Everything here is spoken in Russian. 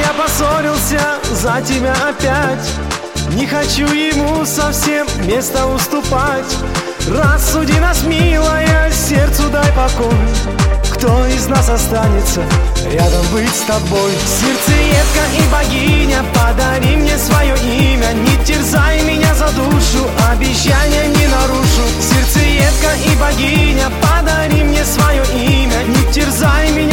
я поссорился за тебя опять. Не хочу ему совсем места уступать. Рассуди нас, милая, сердцу дай покой. Кто из нас останется рядом быть с тобой? Сердцеедка и богиня, подари мне свое имя. Не терзай меня за душу, обещания не нарушу. Сердцеедка и богиня, подари мне свое имя. Не терзай меня